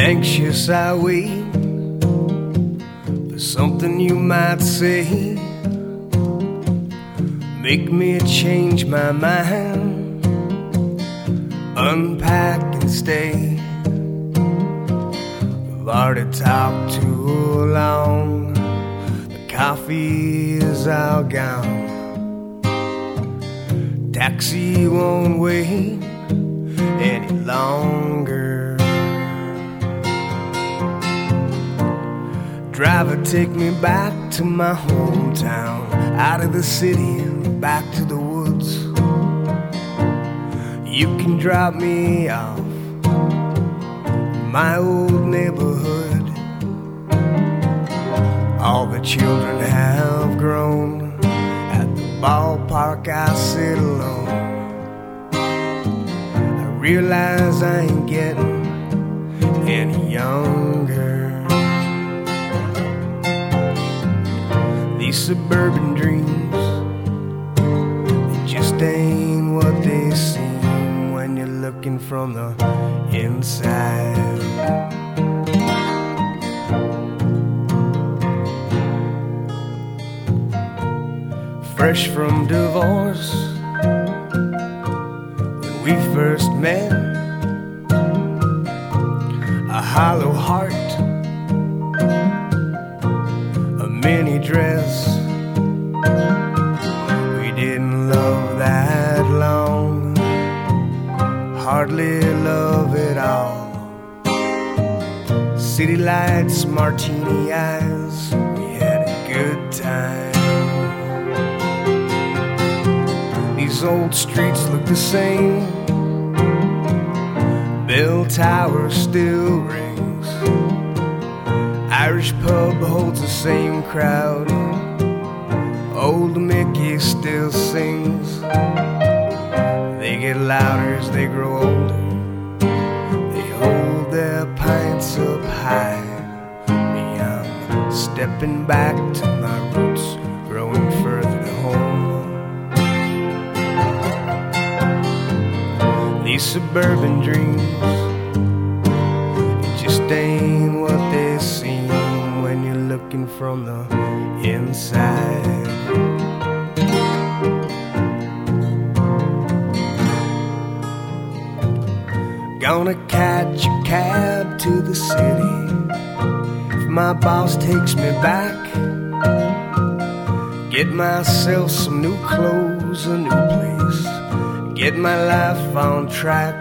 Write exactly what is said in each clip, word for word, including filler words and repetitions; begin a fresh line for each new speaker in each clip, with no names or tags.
Anxious I wait for something you might say, make me change my mind, unpack and stay. We've already talked too long, the coffee is all gone, taxi won't wait any longer. Driver, take me back to my hometown, out of the city, back to the woods. You can drop me off my old neighborhood. All the children have grown, at the ballpark I sit alone. I realize I ain't getting any younger. These suburban dreams, they just ain't what they seem when you're looking from the inside. Fresh from divorce, when we first met, a hollow heart, a mini dress. We didn't love that long, hardly love at all. City lights, martini eyes, we had a good time. These old streets look the same, bell tower still rings, Irish pub holds the same crowd, old Mickey still sings. They get louder as they grow older, they hold their pints up high. Me, I'm stepping back to my roots, growing further to home. These suburban dreams, it just ain't what they seem when you're looking from the inside. Gonna catch a cab to the city. If my boss takes me back, get myself some new clothes, a new place, get my life on track,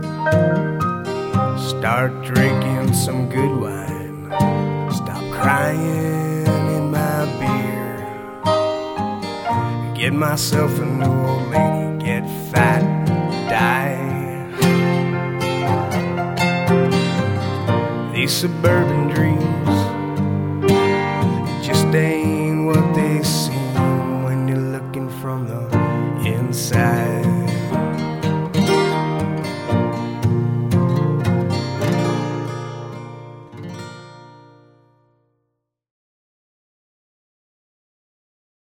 start drinking some good wine, stop crying in my beer, get myself a new old lady, get fat, die. These suburban dreams, it just ain't what they seem when you're looking from the inside.